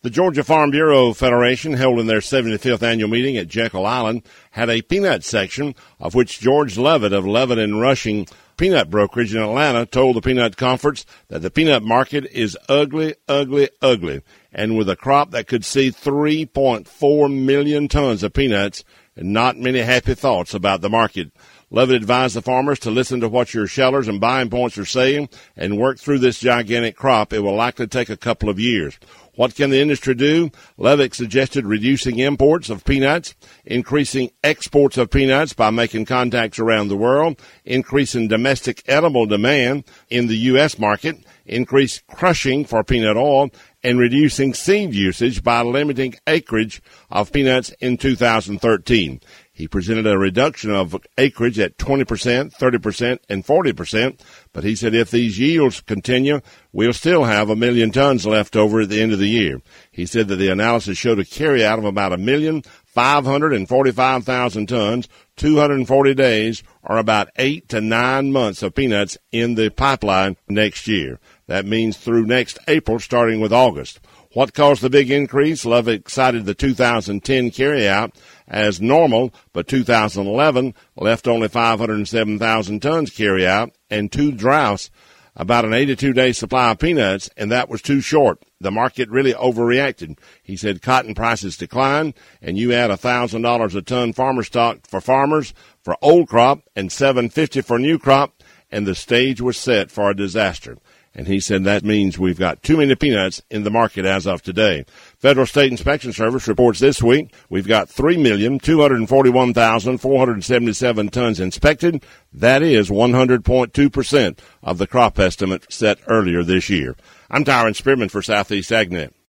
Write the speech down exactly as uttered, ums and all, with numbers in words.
The Georgia Farm Bureau Federation, held in their seventy-fifth annual meeting at Jekyll Island, had a peanut section, of which George Levitt of Levitt and Rushing Peanut Brokerage in Atlanta told the Peanut Conference that the peanut market is ugly, ugly, ugly, and with a crop that could see three point four million tons of peanuts, and not many happy thoughts about the market. Levitt advised the farmers to listen to what your shellers and buying points are saying and work through this gigantic crop. It will likely take a couple of years. What can the industry do? Levitt suggested reducing imports of peanuts, increasing exports of peanuts by making contacts around the world, increasing domestic edible demand in the U S market, increase crushing for peanut oil, and reducing seed usage by limiting acreage of peanuts in two thousand thirteen. He presented a reduction of acreage at twenty percent, thirty percent, and forty percent, but he said if these yields continue, we'll still have a million tons left over at the end of the year. He said that the analysis showed a carryout of about a million five hundred forty-five thousand tons, two hundred forty days, or about eight to nine months of peanuts in the pipeline next year. That means through next April, starting with August. What caused the big increase? Levitt cited the two thousand ten carryout as normal, but two thousand eleven left only five hundred seven thousand tons carryout and two droughts, about an eighty-two day supply of peanuts, and that was too short. The market really overreacted. He said cotton prices declined, and you add one thousand dollars a ton farmer stock for farmers for old crop and seven hundred fifty dollars for new crop, and the stage was set for a disaster. And he said that means we've got too many peanuts in the market as of today. Federal State Inspection Service reports this week we've got three million two hundred forty-one thousand four hundred seventy-seven tons inspected. That is one hundred point two percent of the crop estimate set earlier this year. I'm Tyron Spearman for Southeast AgNet.